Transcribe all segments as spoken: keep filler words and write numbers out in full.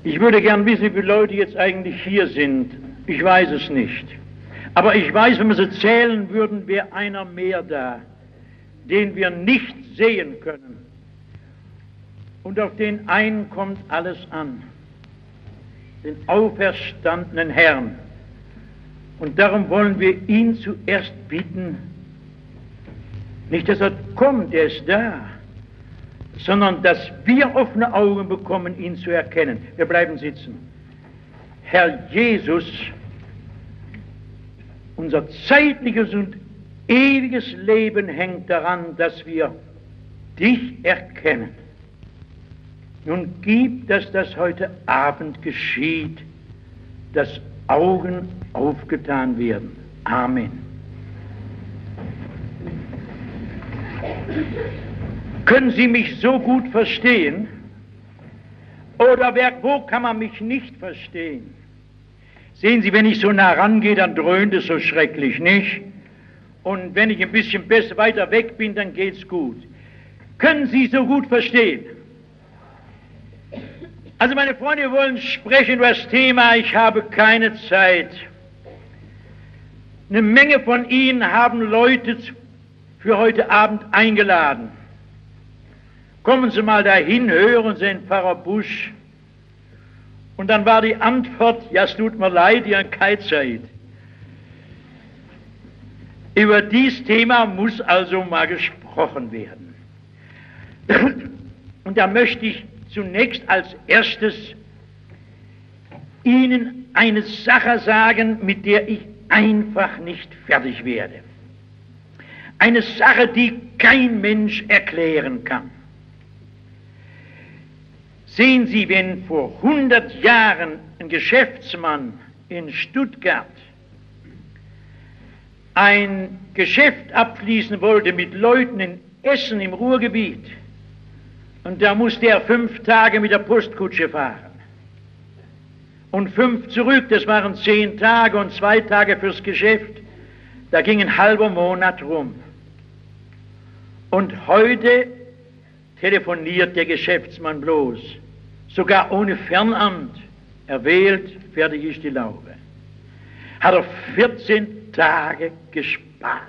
Ich würde gern wissen, wie viele Leute jetzt eigentlich hier sind. Ich weiß es nicht. Aber ich weiß, wenn wir sie zählen würden, wäre einer mehr da, den wir nicht sehen können. Und auf den einen kommt alles an. Den auferstandenen Herrn. Und darum wollen wir ihn zuerst bitten, nicht, dass er kommt, er ist da, sondern dass wir offene Augen bekommen, ihn zu erkennen. Wir bleiben sitzen. Herr Jesus, unser zeitliches und ewiges Leben hängt daran, dass wir dich erkennen. Nun gib, dass das heute Abend geschieht, dass Augen aufgetan werden. Amen. Können Sie mich so gut verstehen? Oder wer, wo kann man mich nicht verstehen? Sehen Sie, wenn ich so nah rangehe, dann dröhnt es so schrecklich, nicht? Und wenn ich ein bisschen besser weiter weg bin, dann geht's gut. Können Sie so gut verstehen? Also meine Freunde, wir wollen sprechen über das Thema, ich habe keine Zeit. Eine Menge von Ihnen haben Leute für heute Abend eingeladen. Kommen Sie mal dahin, hören Sie den Pfarrer Busch. Und dann war die Antwort, ja, es tut mir leid, ihr habt keine Zeit. Über dieses Thema muss also mal gesprochen werden. Und da möchte ich zunächst als erstes Ihnen eine Sache sagen, mit der ich einfach nicht fertig werde. Eine Sache, die kein Mensch erklären kann. Sehen Sie, wenn vor hundert Jahren ein Geschäftsmann in Stuttgart ein Geschäft abschließen wollte mit Leuten in Essen im Ruhrgebiet, und da musste er fünf Tage mit der Postkutsche fahren und fünf zurück, das waren zehn Tage und zwei Tage fürs Geschäft, da ging ein halber Monat rum. Und heute telefoniert der Geschäftsmann bloß, sogar ohne Fernamt. Er wählt, fertig ist die Laube. Hat er vierzehn Tage gespart.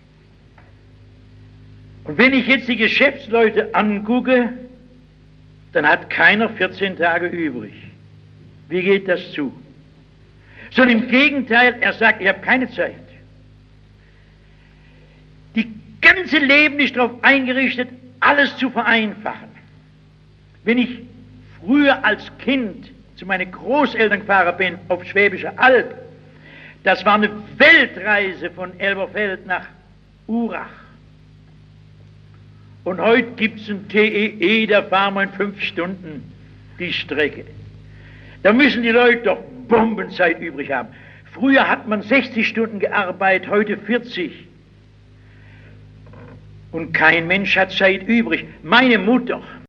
Und wenn ich jetzt die Geschäftsleute angucke, dann hat keiner vierzehn Tage übrig. Wie geht das zu? Sondern im Gegenteil, er sagt, ich habe keine Zeit. Die ganze Leben ist darauf eingerichtet, alles zu vereinfachen. Wenn ich früher als Kind zu meinen Großeltern gefahren bin, auf Schwäbische Alb, das war eine Weltreise von Elberfeld nach Urach. Und heute gibt es ein T E E, da fahren wir in fünf Stunden die Strecke. Da müssen die Leute doch Bombenzeit übrig haben. Früher hat man sechzig Stunden gearbeitet, heute vierzig. Und kein Mensch hat Zeit übrig. Meine Mutter,